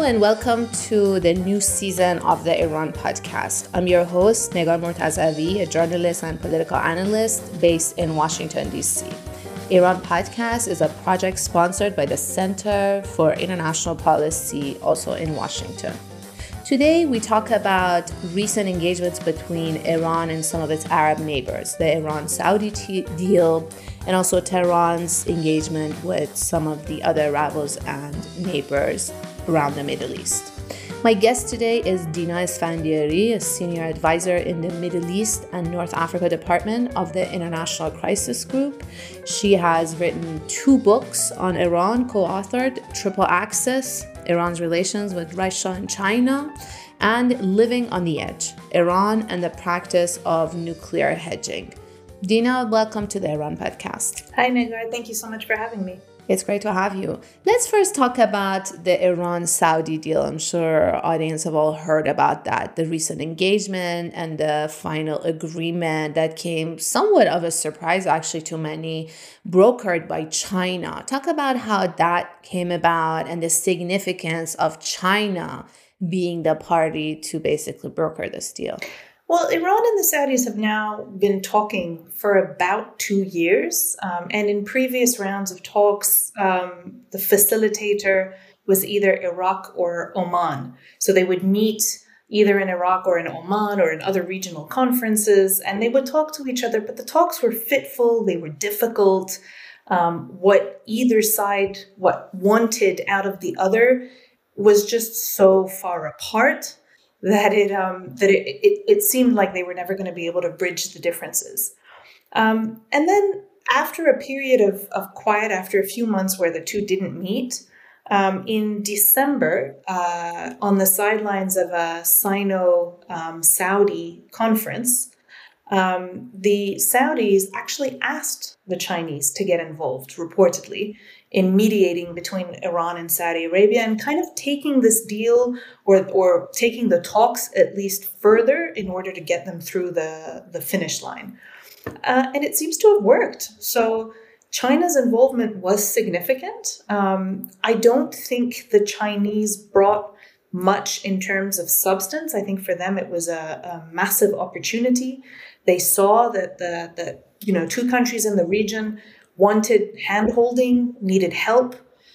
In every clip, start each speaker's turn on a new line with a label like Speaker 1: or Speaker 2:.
Speaker 1: and welcome to the new season of the Iran podcast. I'm your host, Negar Mortazavi, a journalist and political analyst based in Washington, D.C. Iran podcast is a project sponsored by the Center for International Policy, also in Washington. Today, we talk about recent engagements between Iran and some of its Arab neighbors, the Iran-Saudi deal, and also Tehran's engagement with some of the other rivals and neighbors around the Middle East. My guest today is Dina Esfandiari, a senior advisor in the Middle East and North Africa Department of the International Crisis Group. She has written 2 books on Iran, co-authored Triple Axis, Iran's relations with Russia and China, and Living on the Edge, Iran and the practice of nuclear hedging. Dina, welcome to the Iran podcast.
Speaker 2: Hi, Negar. Thank you so much for having me.
Speaker 1: It's great to have you. Let's first talk about the Iran-Saudi deal. I'm sure our audience have all heard about that, the recent engagement and the final agreement that came somewhat of a surprise actually to many, brokered by China. Talk about how that came about and the significance of China being the party to basically broker this deal.
Speaker 2: Well, Iran and the Saudis have now been talking for about 2 years. And in previous rounds of talks, the facilitator was either Iraq or Oman. So they would meet either in Iraq or in Oman or in other regional conferences, and they would talk to each other. But the talks were fitful, they were difficult. What either side wanted out of the other was just so far apart that it seemed like they were never going to be able to bridge the differences. And then after a period of quiet, after a few months where the two didn't meet, in December, on the sidelines of a Sino-Saudi conference, the Saudis actually asked the Chinese to get involved, reportedly, in mediating between Iran and Saudi Arabia and kind of taking this deal or taking the talks at least further in order to get them through the finish line. And it seems to have worked. So China's involvement was significant. I don't think the Chinese brought much in terms of substance. I think for them it was a massive opportunity. They saw that the 2 countries in the region wanted hand-holding, needed help,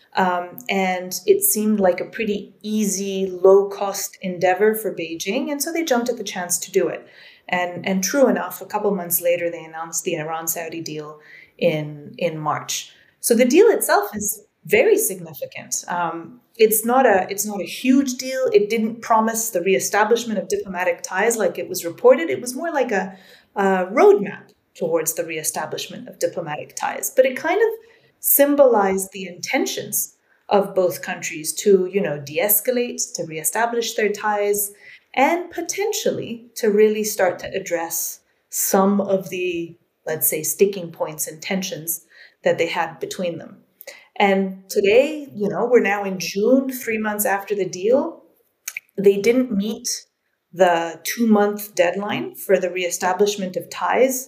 Speaker 2: and it seemed like a pretty easy, low-cost endeavor for Beijing, and so they jumped at the chance to do it. And true enough, a couple months later, they announced the Iran-Saudi deal in March. So the deal itself is very significant. It's not a huge deal. It didn't promise the reestablishment of diplomatic ties like it was reported. It was more like a roadmap towards the reestablishment of diplomatic ties. But it kind of symbolized the intentions of both countries to, de-escalate, to reestablish their ties, and potentially to really start to address some of the, let's say, sticking points and tensions that they had between them. And today, we're now in June, 3 months after the deal. They didn't meet the 2-month deadline for the reestablishment of ties.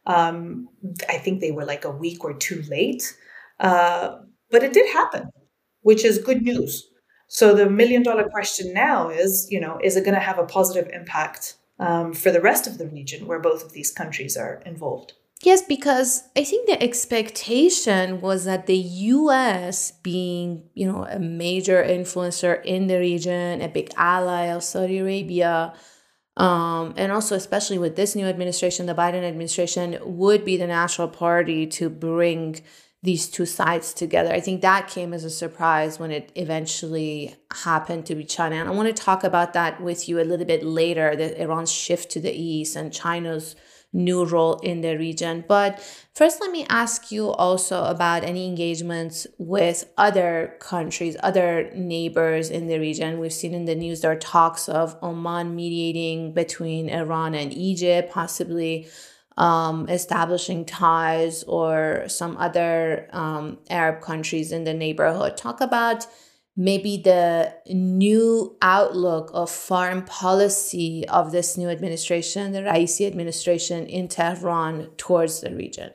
Speaker 2: I think they were like a week or 2 late, but it did happen, which is good news. So the $1 million question now is, is it going to have a positive impact for the rest of the region where both of these countries are involved?
Speaker 1: Yes, because I think the expectation was that the U.S. being, a major influencer in the region, a big ally of Saudi Arabia, and also especially with this new administration, the Biden administration, would be the natural party to bring these 2 sides together. I think that came as a surprise when it eventually happened to be China. And I want to talk about that with you a little bit later, Iran's shift to the east and China's new role in the region. But first, let me ask you also about any engagements with other countries, other neighbors in the region. We've seen in the news there are talks of Oman mediating between Iran and Egypt, possibly establishing ties, or some other Arab countries in the neighborhood. Talk about maybe the new outlook of foreign policy of this new administration, the Raisi administration in Tehran towards the region.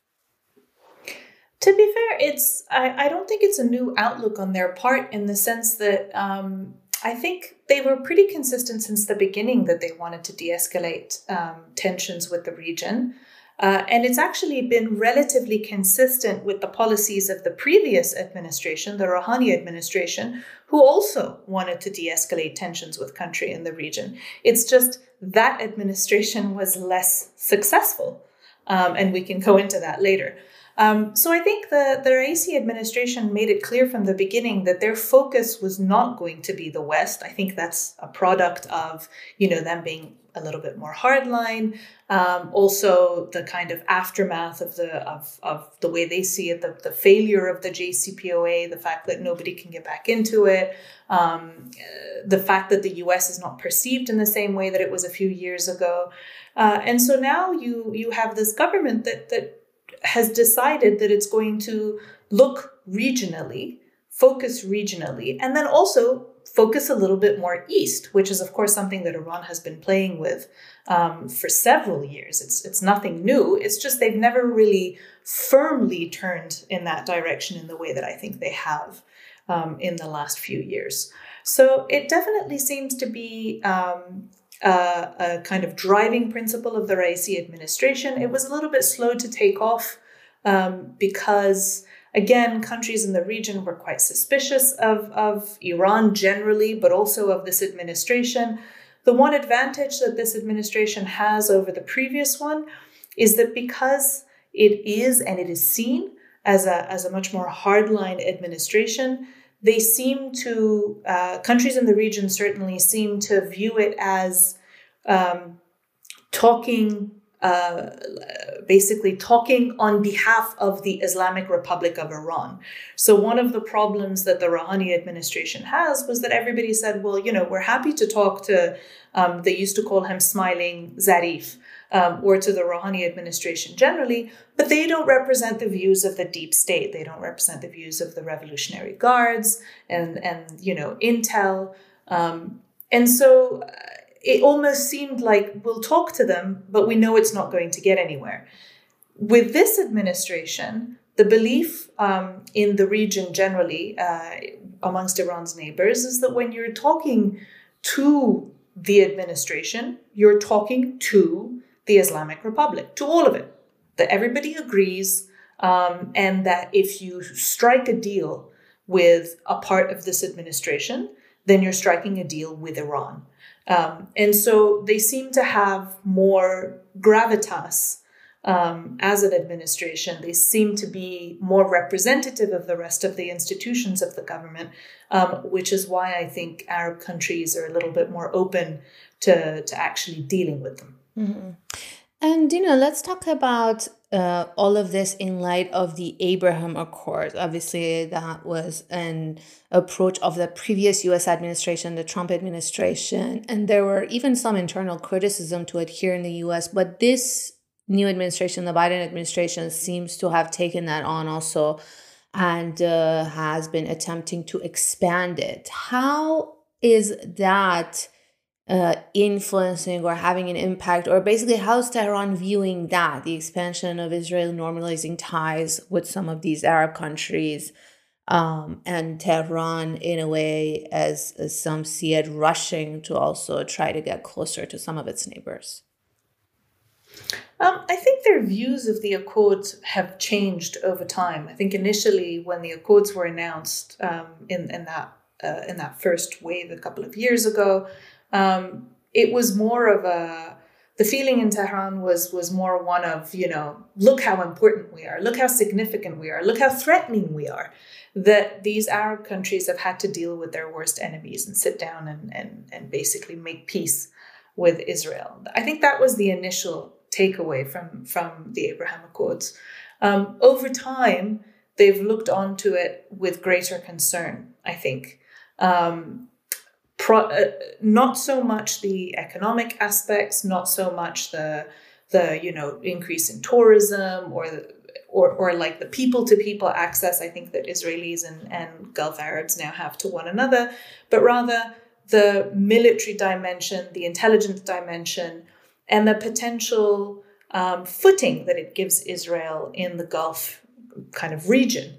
Speaker 2: To be fair, I don't think it's a new outlook on their part, in the sense that I think they were pretty consistent since the beginning that they wanted to de-escalate tensions with the region. And it's actually been relatively consistent with the policies of the previous administration, the Rouhani administration, who also wanted to de-escalate tensions with country in the region. It's just that administration was less successful. And we can go into that later. So I think the Raisi administration made it clear from the beginning that their focus was not going to be the West. I think that's a product of, them being a little bit more hardline. Also, the kind of aftermath of the way they see it, the failure of the JCPOA, the fact that nobody can get back into it, the fact that the US is not perceived in the same way that it was a few years ago. And so now you have this government that has decided that it's going to look regionally, focus regionally, and then also focus a little bit more east, which is, of course, something that Iran has been playing with for several years. It's nothing new. It's just they've never really firmly turned in that direction in the way that I think they have in the last few years. So it definitely seems to be a kind of driving principle of the Raisi administration. It was a little bit slow to take off because, again, countries in the region were quite suspicious of Iran generally, but also of this administration. The one advantage that this administration has over the previous one is that because it is seen as a much more hardline administration, they seem to, countries in the region certainly seem to view it as basically talking on behalf of the Islamic Republic of Iran. So one of the problems that the Rouhani administration has was that everybody said, well, we're happy to talk to, they used to call him Smiling Zarif, or to the Rouhani administration generally, but they don't represent the views of the deep state. They don't represent the views of the Revolutionary Guards and intel. And so it almost seemed like we'll talk to them, but we know it's not going to get anywhere. With this administration, the belief in the region generally, amongst Iran's neighbors, is that when you're talking to the administration, you're talking to the Islamic Republic, to all of it, that everybody agrees, and that if you strike a deal with a part of this administration, then you're striking a deal with Iran. And so they seem to have more gravitas as an administration. They seem to be more representative of the rest of the institutions of the government, which is why I think Arab countries are a little bit more open to actually dealing with them.
Speaker 1: Mm-hmm. And, let's talk about all of this in light of the Abraham Accords. Obviously, that was an approach of the previous U.S. administration, the Trump administration, and there were even some internal criticism to it here in the U.S. But this new administration, the Biden administration, seems to have taken that on also and has been attempting to expand it. How is that influencing or having an impact, or basically how's Tehran viewing that, the expansion of Israel normalizing ties with some of these Arab countries, and Tehran in a way, as some see it, rushing to also try to get closer to some of its neighbors?
Speaker 2: I think their views of the Accords have changed over time. I think initially when the Accords were announced in that first wave a couple of years ago, it was more of the feeling in Tehran was more one of, look how important we are, look how significant we are, look how threatening we are, that these Arab countries have had to deal with their worst enemies and sit down and basically make peace with Israel. I think that was the initial takeaway from the Abraham Accords. Over time, they've looked onto it with greater concern, I think. Not so much the economic aspects, not so much the increase in tourism or like the people-to-people access I think that Israelis and Gulf Arabs now have to one another, but rather the military dimension, the intelligence dimension, and the potential footing that it gives Israel in the Gulf kind of region.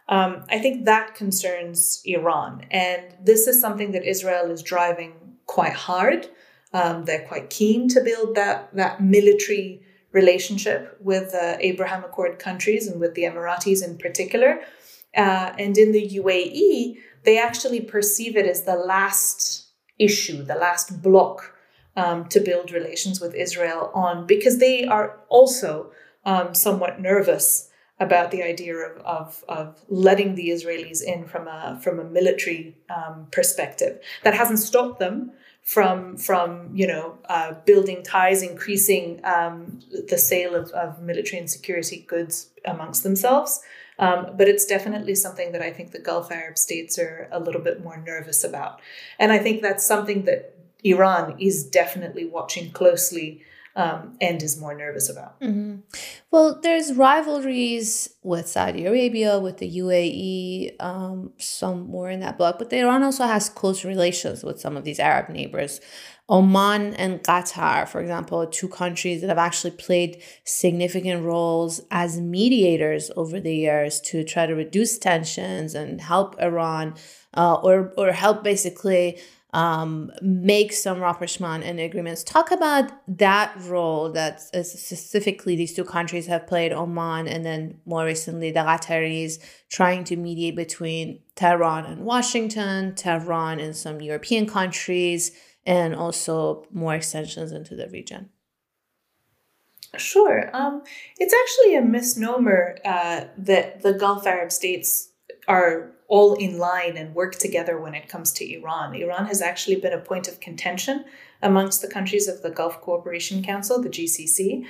Speaker 2: I think that concerns Iran. And this is something that Israel is driving quite hard. They're quite keen to build that military relationship with Abraham Accord countries and with the Emiratis in particular. And in the UAE, they actually perceive it as the last issue, the last block to build relations with Israel on, because they are also somewhat nervous about the idea of letting the Israelis in from a military perspective. That hasn't stopped them from building ties, increasing the sale of military and security goods amongst themselves. But it's definitely something that I think the Gulf Arab states are a little bit more nervous about. And I think that's something that Iran is definitely watching closely and is more nervous about.
Speaker 1: Mm-hmm. Well, there's rivalries with Saudi Arabia, with the UAE, some more in that bloc, but Iran also has close relations with some of these Arab neighbors. Oman and Qatar, for example, are two countries that have actually played significant roles as mediators over the years to try to reduce tensions and help Iran or help basically make some rapprochement and agreements. Talk about that role that specifically these two countries have played, Oman and then more recently the Qataris, trying to mediate between Tehran and Washington, Tehran and some European countries, and also more extensions into the region.
Speaker 2: Sure. It's actually a misnomer that the Gulf Arab states are all in line and work together when it comes to Iran. Iran has actually been a point of contention amongst the countries of the Gulf Cooperation Council, the GCC.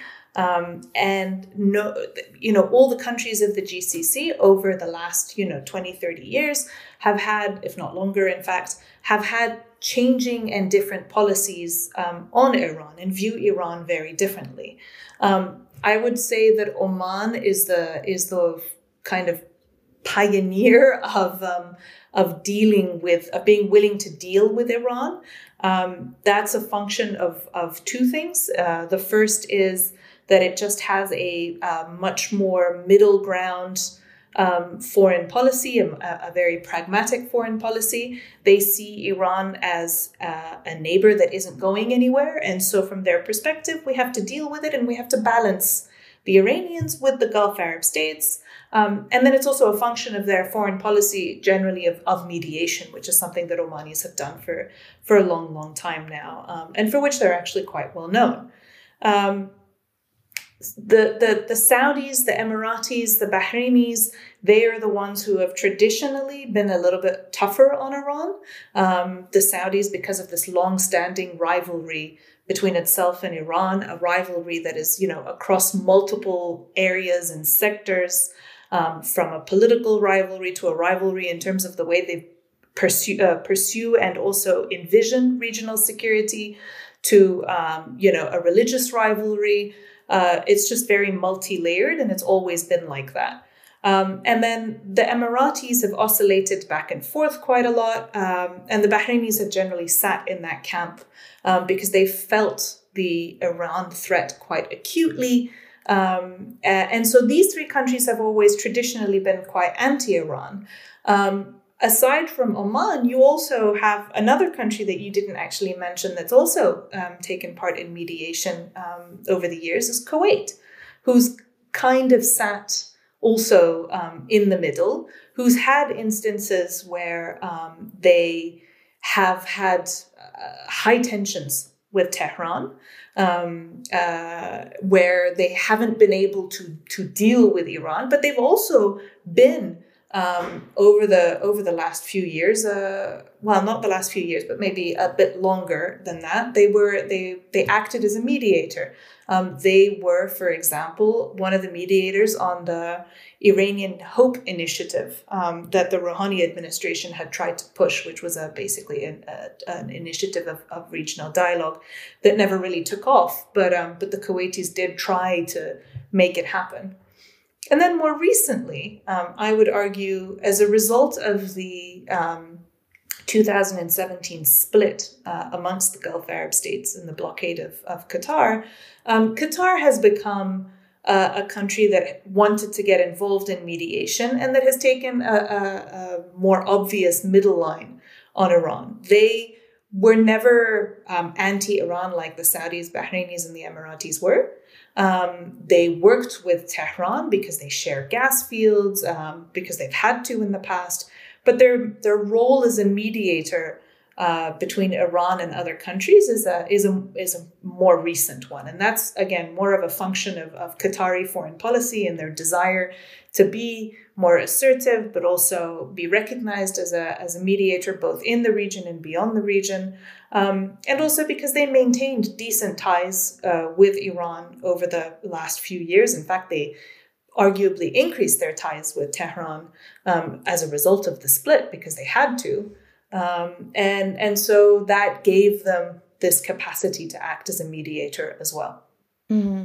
Speaker 2: All the countries of the GCC over the last, 20, 30 years have had, if not longer, in fact, have had changing and different policies on Iran and view Iran very differently. I would say that Oman is the kind of pioneer of being willing to deal with Iran. That's a function of two things. The first is that it just has a much more middle ground foreign policy, a very pragmatic foreign policy. They see Iran as a neighbor that isn't going anywhere. And so from their perspective, we have to deal with it and we have to balance the Iranians with the Gulf Arab states. And then it's also a function of their foreign policy generally of mediation, which is something that Omanis have done for a long, long time now, and for which they're actually quite well known. The Saudis, the Emiratis, the Bahrainis, they are the ones who have traditionally been a little bit tougher on Iran. The Saudis, because of this long-standing rivalry between itself and Iran, a rivalry that is, across multiple areas and sectors, from a political rivalry to a rivalry in terms of the way they pursue and also envision regional security, to a religious rivalry. It's just very multi-layered, and it's always been like that. And then the Emiratis have oscillated back and forth quite a lot, and the Bahrainis have generally sat in that camp because they felt the Iran threat quite acutely. And so these three countries have always traditionally been quite anti-Iran. Aside from Oman, you also have another country that you didn't actually mention that's also taken part in mediation over the years, is Kuwait, who's kind of sat also in the middle, who's had instances where they have had high tensions with Tehran, where they haven't been able to deal with Iran, but they've also been over the last few years, well, not the last few years, but maybe a bit longer than that, they acted as a mediator. They were, for example, one of the mediators on the Iranian Hope Initiative that the Rouhani administration had tried to push, which was basically an initiative of regional dialogue that never really took off. But the Kuwaitis did try to make it happen. And then more recently, I would argue, as a result of the 2017 split amongst the Gulf Arab states and the blockade of Qatar, Qatar has become a country that wanted to get involved in mediation and that has taken a more obvious middle line on Iran. They were never anti-Iran like the Saudis, Bahrainis, and the Emiratis were. They worked with Tehran because they share gas fields, because they've had to in the past. But their role as a mediator between Iran and other countries is a more recent one. And that's, again, more of a function of Qatari foreign policy and their desire to be more assertive, but also be recognized as a mediator both in the region and beyond the region. And also because they maintained decent ties with Iran over the last few years. In fact, they arguably increased their ties with Tehran as a result of the split because they had to. And so that gave them this capacity to act as a mediator as well.
Speaker 1: Mm-hmm.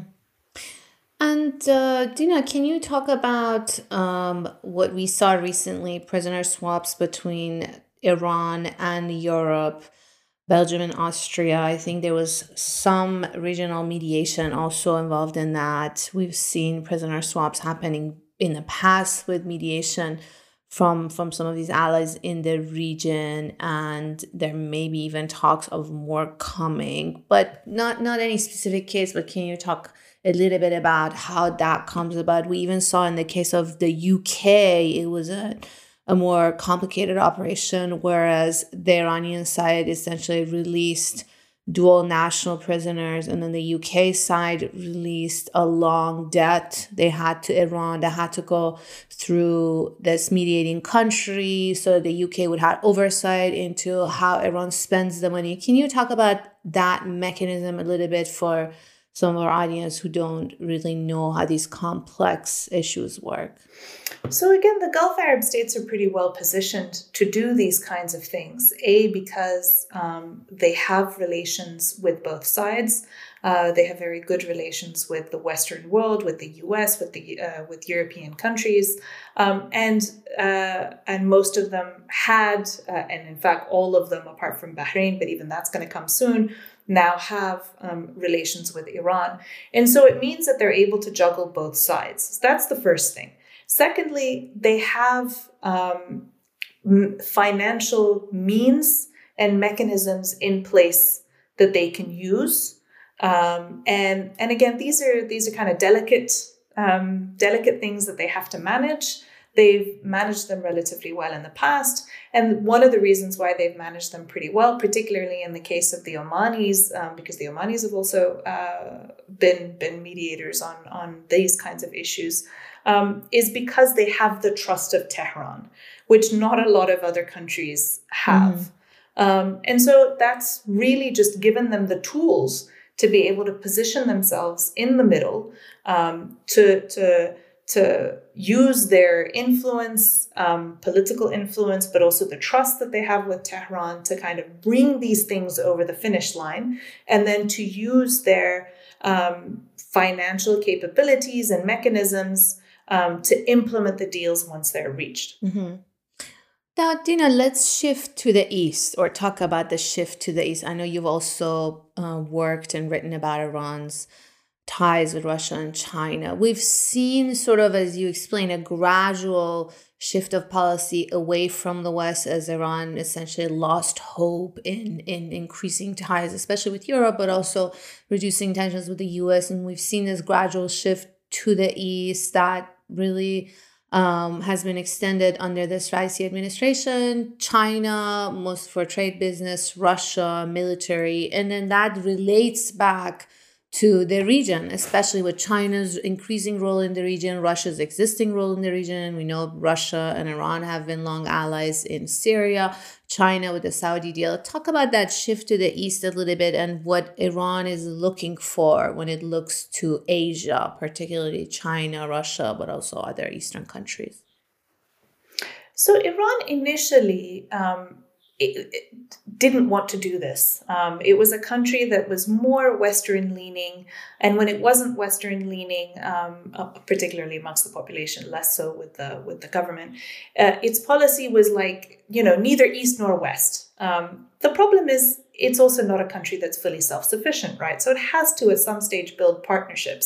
Speaker 1: And Dina, can you talk about what we saw recently, prisoner swaps between Iran and Europe, Belgium and Austria? I think there was some regional mediation also involved in that. We've seen prisoner swaps happening in the past with mediation from some of these allies in the region, and there may be even talks of more coming, but not any specific case. But can you talk a little bit about how that comes about? We even saw in the case of the UK, it was a more complicated operation, whereas the Iranian side essentially released dual national prisoners, and then the UK side released a long debt they had to Iran that had to go through this mediating country, so the UK would have oversight into how Iran spends the money. Can you talk about that mechanism a little bit for some of our audience who don't really know how these complex issues work?
Speaker 2: So again, the Gulf Arab states are pretty well positioned to do these kinds of things. Because they have relations with both sides. They have very good relations with the Western world, with the US, with European countries, and most of them had, and in fact all of them apart from Bahrain, but even that's going to come soon, now have relations with Iran. And so it means that they're able to juggle both sides. So that's the first thing. Secondly, they have financial means and mechanisms in place that they can use. And again, these are kind of delicate things that they have to manage. They've managed them relatively well in the past. And one of the reasons why they've managed them pretty well, particularly in the case of the Omanis, because the Omanis have also been mediators on these kinds of issues, is because they have the trust of Tehran, which not a lot of other countries have. And so that's really just given them the tools to be able to position themselves in the middle, to use their influence, political influence, but also the trust that they have with Tehran to kind of bring these things over the finish line, and then to use their financial capabilities and mechanisms to implement the deals once they're reached.
Speaker 1: Mm-hmm. Now, Dina, let's shift to the East, or talk about the shift to the East. I know you've also worked and written about Iran's ties with Russia and China. We've seen sort of, as you explained, a gradual shift of policy away from the West as Iran essentially lost hope in increasing ties, especially with Europe, but also reducing tensions with the US. And we've seen this gradual shift to the East that really has been extended under this Raisi administration. China, most for trade, business, Russia, military, and then that relates back to the region, especially with China's increasing role in the region, Russia's existing role in the region. We know Russia and Iran have been long allies in Syria, China with the Saudi deal. Talk about that shift to the East a little bit and what Iran is looking for when it looks to Asia, particularly China, Russia, but also other Eastern countries.
Speaker 2: So Iran initially it didn't want to do this. It was a country that was more Western leaning, and when it wasn't Western leaning, particularly amongst the population, less so with the government, its policy was like, neither East nor West. The problem is it's also not a country that's fully self-sufficient, right? So it has to at some stage build partnerships.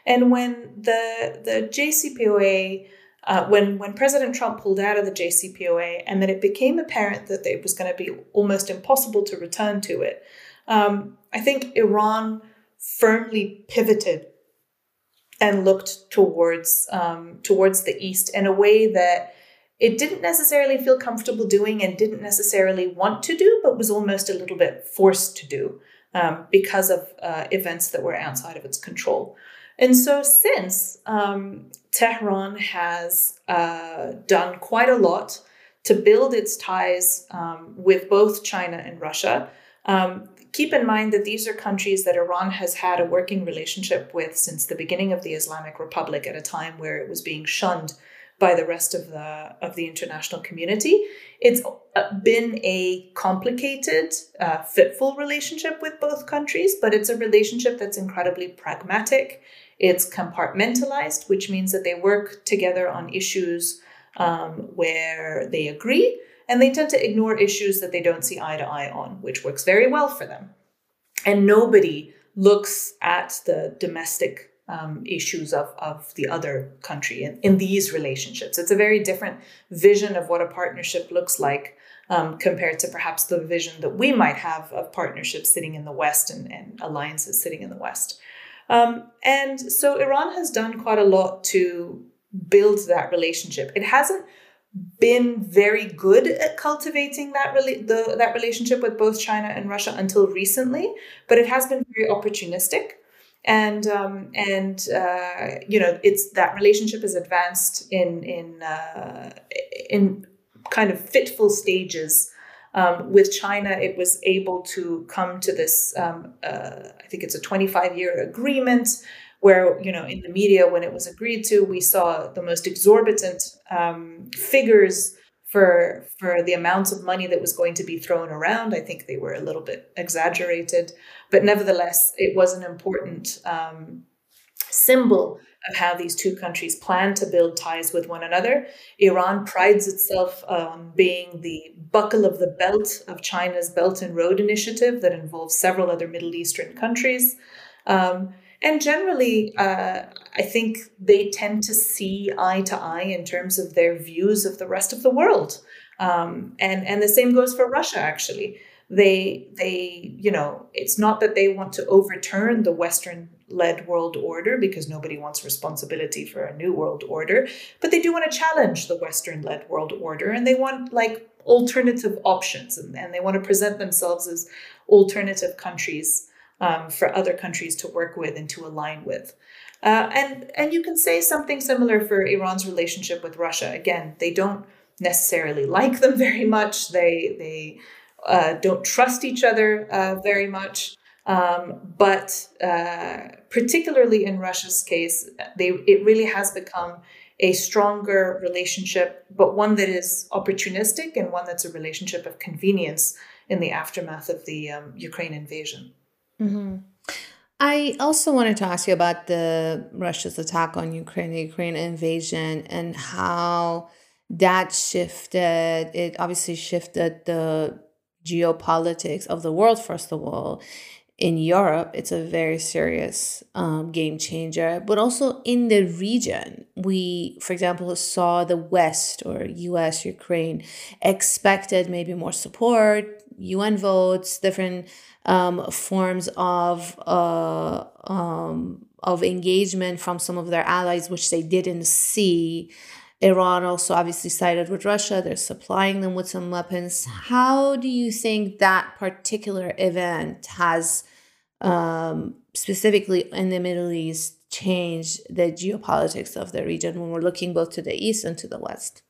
Speaker 2: And when the JCPOA, when President Trump pulled out of the JCPOA, and then it became apparent that it was going to be almost impossible to return to it, I think Iran firmly pivoted and looked towards the East in a way that it didn't necessarily feel comfortable doing and didn't necessarily want to do, but was almost a little bit forced to do because of events that were outside of its control. And so since Tehran has done quite a lot to build its ties with both China and Russia. Keep in mind that these are countries that Iran has had a working relationship with since the beginning of the Islamic Republic, at a time where it was being shunned by the rest of the international community. It's been a complicated, fitful relationship with both countries, but it's a relationship that's incredibly pragmatic. It's compartmentalized, which means that they work together on issues where they agree, and they tend to ignore issues that they don't see eye to eye on, which works very well for them. And nobody looks at the domestic issues of the other country in these relationships. It's a very different vision of what a partnership looks like compared to perhaps the vision that we might have of partnerships sitting in the West and alliances sitting in the West. And so Iran has done quite a lot to build that relationship. It hasn't been very good at cultivating that relationship with both China and Russia until recently, but it has been very opportunistic. And it's that relationship is advanced in kind of fitful stages. With China, it was able to come to this, I think it's a 25-year agreement, where, in the media, when it was agreed to, we saw the most exorbitant figures for the amounts of money that was going to be thrown around. I think they were a little bit exaggerated, but nevertheless, it was an important symbol of how these two countries plan to build ties with one another. Iran prides itself on being the buckle of the belt of China's Belt and Road Initiative that involves several other Middle Eastern countries. And generally, I think they tend to see eye to eye in terms of their views of the rest of the world. And the same goes for Russia, actually. They it's not that they want to overturn the Western-led world order, because nobody wants responsibility for a new world order, but they do want to challenge the Western-led world order, and they want alternative options, and they want to present themselves as alternative countries for other countries to work with and to align with. And you can say something similar for Iran's relationship with Russia. Again, they don't necessarily like them very much. They don't trust each other very much. But particularly in Russia's case, it really has become a stronger relationship, but one that is opportunistic and one that's a relationship of convenience in the aftermath of the Ukraine invasion.
Speaker 1: Mm-hmm. I also wanted to ask you about the Russia's attack on Ukraine, the Ukraine invasion, and how that shifted. It obviously shifted the geopolitics of the world, first of all. In Europe, it's a very serious game changer, but also in the region. We, for example, saw the West, or US, Ukraine, expected maybe more support, UN votes, different forms of engagement from some of their allies, which they didn't see. Iran also obviously sided with Russia. They're supplying them with some weapons. How do you think that particular event has, specifically in the Middle East, changed the geopolitics of the region when we're looking both to the East and to the West?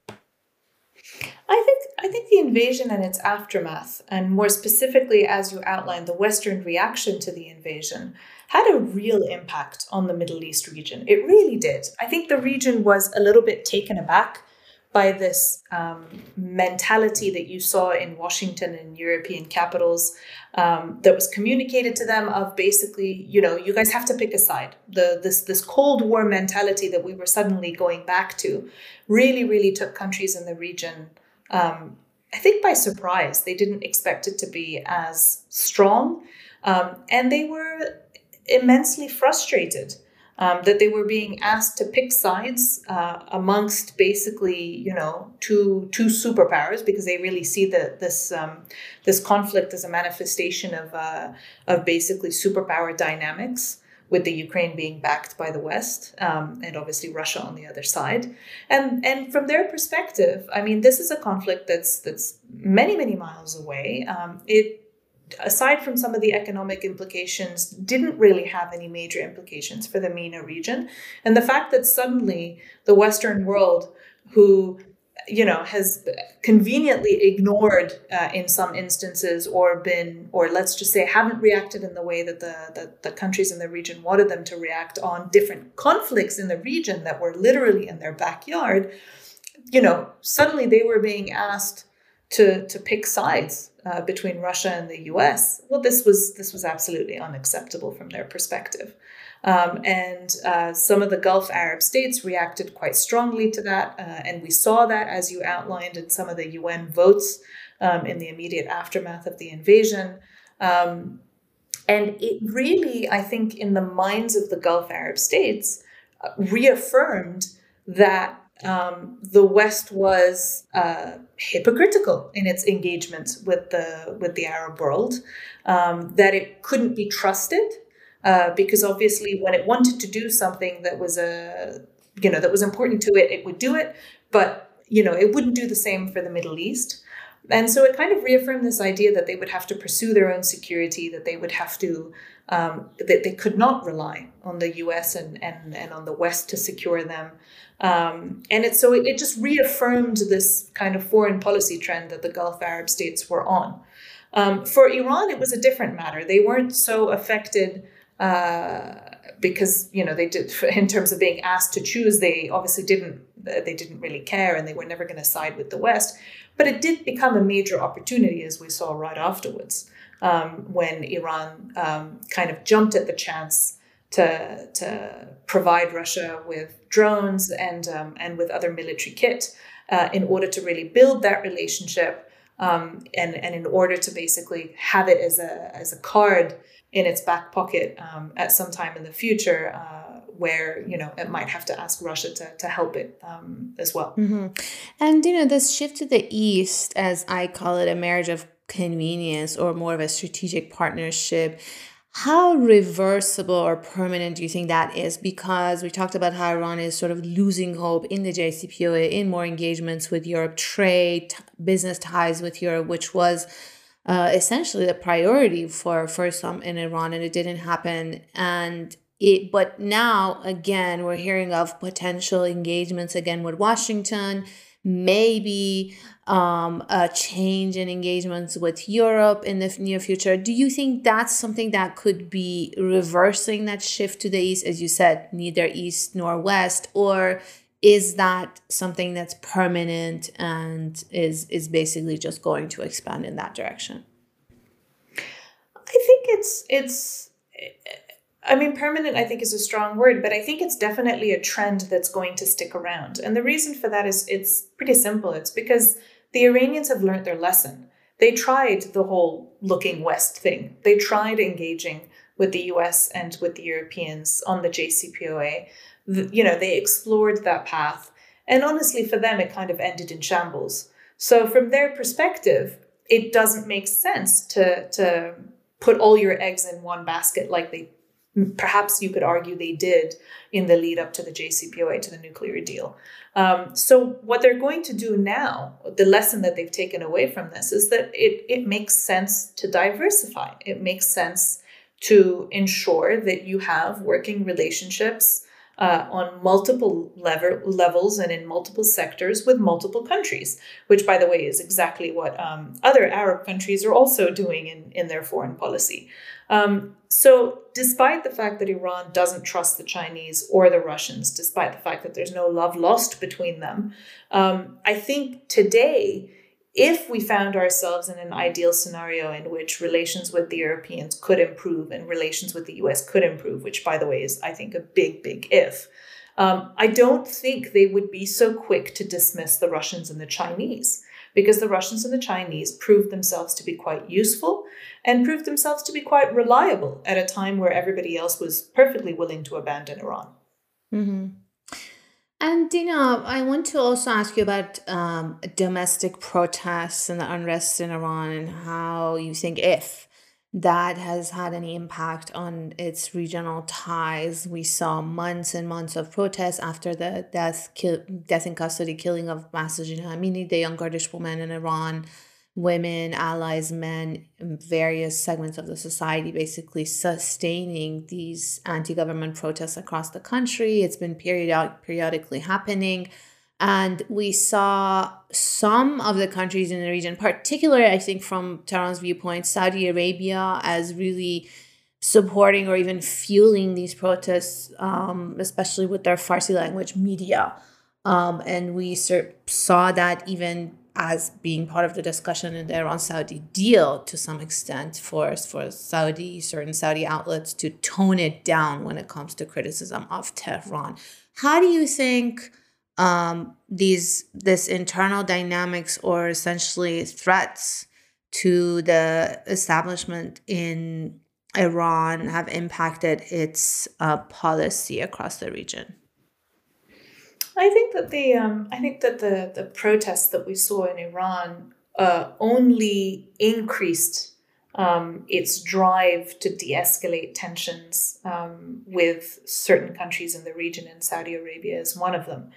Speaker 2: I think the invasion and its aftermath, and more specifically, as you outlined, the Western reaction to the invasion, had a real impact on the Middle East region. It really did. I think the region was a little bit taken aback by this mentality that you saw in Washington and European capitals that was communicated to them of basically, you guys have to pick a side. This Cold War mentality that we were suddenly going back to really, really took countries in the region, I think, by surprise. They didn't expect it to be as strong, and they were immensely frustrated. that they were being asked to pick sides amongst basically, two superpowers, because they really see this conflict as a manifestation of basically superpower dynamics, with the Ukraine being backed by the West, and obviously Russia on the other side. And from their perspective, I mean, this is a conflict that's many, many miles away. Aside from some of the economic implications, didn't really have any major implications for the MENA region. And the fact that suddenly the Western world, who has conveniently ignored in some instances, or let's just say haven't reacted in the way that the countries in the region wanted them to react on different conflicts in the region that were literally in their backyard, suddenly they were being asked to pick sides between Russia and the US. Well, this was absolutely unacceptable from their perspective. And some of the Gulf Arab states reacted quite strongly to that. And we saw that, as you outlined, in some of the UN votes in the immediate aftermath of the invasion. And it really, I think, in the minds of the Gulf Arab states, reaffirmed that the West was hypocritical in its engagement with the Arab world, that it couldn't be trusted. Because obviously, when it wanted to do something that was that was important to it, it would do it, but it wouldn't do the same for the Middle East. And so it kind of reaffirmed this idea that they would have to pursue their own security, that they would have to, that they could not rely on the US and on the West to secure them. And it just reaffirmed this kind of foreign policy trend that the Gulf Arab states were on. For Iran, it was a different matter. They weren't so affected because they did, in terms of being asked to choose, they obviously didn't really care, and they were never going to side with the West. But it did become a major opportunity, as we saw right afterwards, when Iran kind of jumped at the chance to provide Russia with drones and with other military kit in order to really build that relationship, and in order to basically have it as a card in its back pocket at some time in the future, where it might have to ask Russia to help it as well.
Speaker 1: Mm-hmm. And this shift to the east, as I call it, a marriage of convenience or more of a strategic partnership, how reversible or permanent do you think that is? Because we talked about how Iran is sort of losing hope in the JCPOA, in more engagements with Europe, trade, business ties with Europe, which was essentially the priority for some in Iran, and it didn't happen. But now, again, we're hearing of potential engagements again with Washington, maybe a change in engagements with Europe in the near future. Do you think that's something that could be reversing that shift to the east, as you said, neither east nor west, or is that something that's permanent and is basically just going to expand in that direction?
Speaker 2: I think permanent, I think, is a strong word, but I think it's definitely a trend that's going to stick around. And the reason for that is it's pretty simple. It's because the Iranians have learned their lesson. They tried the whole looking west thing. They tried engaging with the US and with the Europeans on the JCPOA. They explored that path. And honestly, for them, it kind of ended in shambles. So from their perspective, it doesn't make sense to put all your eggs in one basket like perhaps you could argue they did in the lead up to the JCPOA, to the nuclear deal. So what they're going to do now, the lesson that they've taken away from this, is that it makes sense to diversify. It makes sense to ensure that you have working relationships on multiple levels and in multiple sectors with multiple countries, which, by the way, is exactly what other Arab countries are also doing in their foreign policy. So despite the fact that Iran doesn't trust the Chinese or the Russians, despite the fact that there's no love lost between them, I think today, if we found ourselves in an ideal scenario in which relations with the Europeans could improve and relations with the US could improve, which, by the way, is, I think, a big, big if, I don't think they would be so quick to dismiss the Russians and the Chinese. because the Russians and the Chinese proved themselves to be quite useful and proved themselves to be quite reliable at a time where everybody else was perfectly willing to abandon Iran.
Speaker 1: Mm-hmm. And Dina, I want to also ask you about domestic protests and the unrest in Iran and how you think, if that has had any impact on its regional ties. We saw months and months of protests after the death in custody killing of Mahsa Amini, the young Kurdish woman in Iran. Women, allies, men, various segments of the society basically sustaining these anti-government protests across the country. It's been periodically happening. And we saw some of the countries in the region, particularly, I think, from Tehran's viewpoint, Saudi Arabia as really supporting or even fueling these protests, especially with their Farsi language media. And we saw that even as being part of the discussion in the Iran-Saudi deal to some extent for certain Saudi outlets to tone it down when it comes to criticism of Tehran. How do you think this internal dynamics or essentially threats to the establishment in Iran have impacted its policy across the region?
Speaker 2: I think that the protests that we saw in Iran only increased its drive to de-escalate tensions with certain countries in the region, and Saudi Arabia is one of them.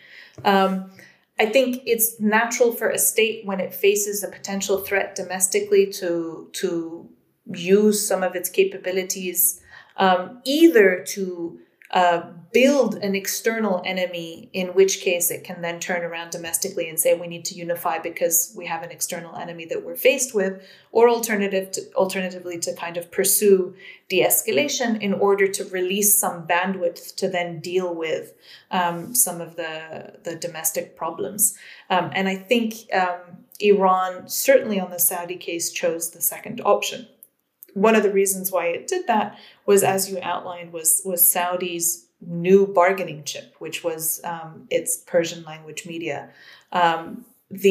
Speaker 2: I think it's natural for a state, when it faces a potential threat domestically, to use some of its capabilities, either to build an external enemy, in which case it can then turn around domestically and say we need to unify because we have an external enemy that we're faced with, or alternatively to kind of pursue de-escalation in order to release some bandwidth to then deal with some of the domestic problems. And I think Iran, certainly on the Saudi case, chose the second option. One of the reasons why it did that was, as you outlined, was Saudi's new bargaining chip, which was its Persian language media. When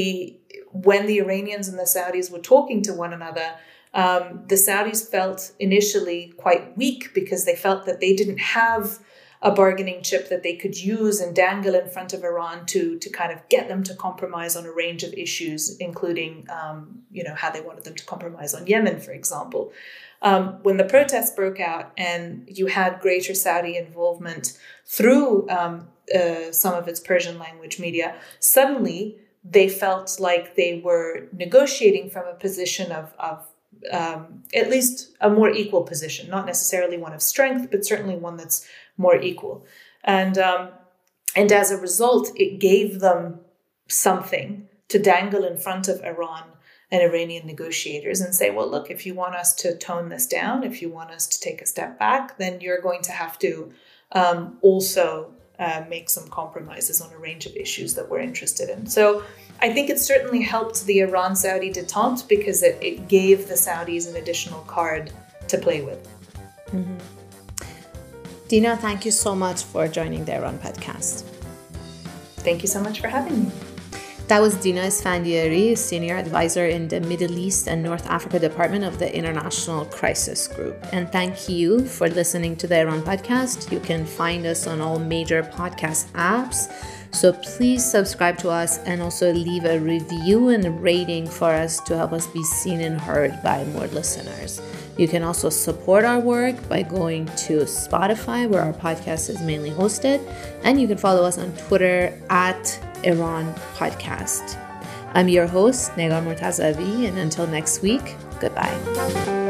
Speaker 2: the Iranians and the Saudis were talking to one another, the Saudis felt initially quite weak because they felt that they didn't have a bargaining chip that they could use and dangle in front of Iran to kind of get them to compromise on a range of issues, including, how they wanted them to compromise on Yemen, for example. When the protests broke out and you had greater Saudi involvement through some of its Persian language media, suddenly they felt like they were negotiating from a position of at least a more equal position, not necessarily one of strength, but certainly one that's more equal. And as a result, it gave them something to dangle in front of Iran and Iranian negotiators and say, well, look, if you want us to tone this down, if you want us to take a step back, then you're going to have to also make some compromises on a range of issues that we're interested in. So I think it certainly helped the Iran-Saudi detente because it gave the Saudis an additional card to play with.
Speaker 1: Mm-hmm. Dina, thank you so much for joining the Iran podcast.
Speaker 2: Thank you so much for having me.
Speaker 1: That was Dina Esfandiari, Senior Advisor in the Middle East and North Africa Department of the International Crisis Group. And thank you for listening to the Iran podcast. You can find us on all major podcast apps. So please subscribe to us and also leave a review and rating for us to help us be seen and heard by more listeners. You can also support our work by going to Spotify, where our podcast is mainly hosted. And you can follow us on Twitter at Iran Podcast. I'm your host, Negar Mortazavi, and until next week, goodbye.